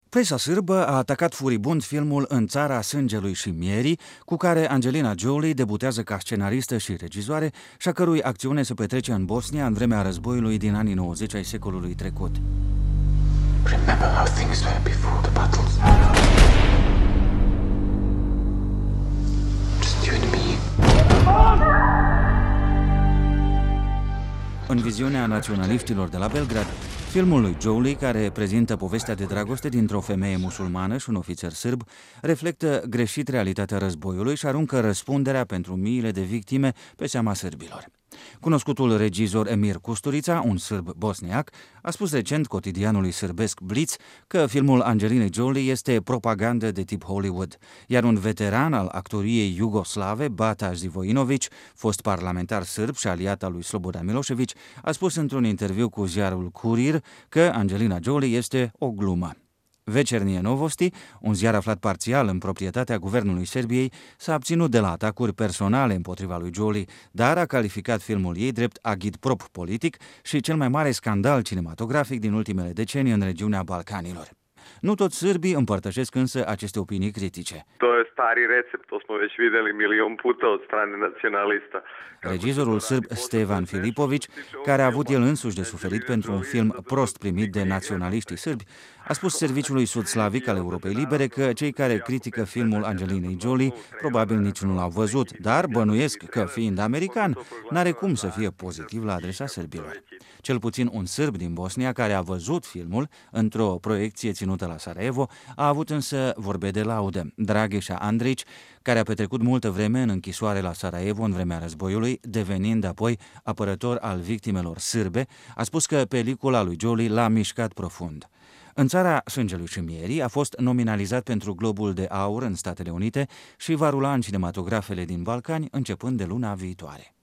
Presa sârbă a atacat furibund filmul În țara sângelui și mierii, cu care Angelina Jolie debutează ca scenaristă și regizoare și a cărui acțiune se petrece în Bosnia în vremea războiului din anii 90 ai secolului trecut. Remember how things were before the battles. Just you and me. În viziunea naționaliștilor de la Belgrad, filmul lui Jolie, care prezintă povestea de dragoste dintre o femeie musulmană și un ofițer sârb, reflectă greșit realitatea războiului și aruncă răspunderea pentru miile de victime pe seama sârbilor. Cunoscutul regizor Emir Kusturica, un sârb bosniac, a spus recent cotidianului sârbesc Blitz că filmul Angelinei Jolie este propagandă de tip Hollywood, iar un veteran al actoriei iugoslave, Bata Živojinović, fost parlamentar sârb și aliat al lui Slobodan Milošević, a spus într-un interviu cu ziarul Kurir că Angelina Jolie este o glumă. Večernije Novosti, un ziar aflat parțial în proprietatea guvernului Serbiei, s-a abținut de la atacuri personale împotriva lui Jolie, dar a calificat filmul ei drept agitprop politic și cel mai mare scandal cinematografic din ultimele decenii în regiunea Balcanilor. Nu toți sârbii împărtășesc însă aceste opinii critice. To je stari recept, to smo već videli milion puta od strane nacionalista. Regizorul sârb Stevan Filipović, care a avut el însuși de suferit pentru un film prost primit de naționaliștii sârbi, a spus serviciului sud-slavic al Europei Libere că cei care critică filmul Angelinei Jolie probabil nici nu l-au văzut, dar bănuiesc că, fiind american, n-are cum să fie pozitiv la adresa sârbilor. Cel puțin un sârb din Bosnia care a văzut filmul într-o proiecție ținută la Sarajevo a avut însă vorbe de laudă. Drageșa Andrić, care a petrecut multă vreme în închisoare la Sarajevo în vremea războiului, devenind apoi apărător al victimelor sârbe, a spus că pelicula lui Jolie l-a mișcat profund. În țara sângelui și mierii a fost nominalizat pentru Globul de Aur în Statele Unite și va rula în cinematografele din Balcani începând de luna viitoare.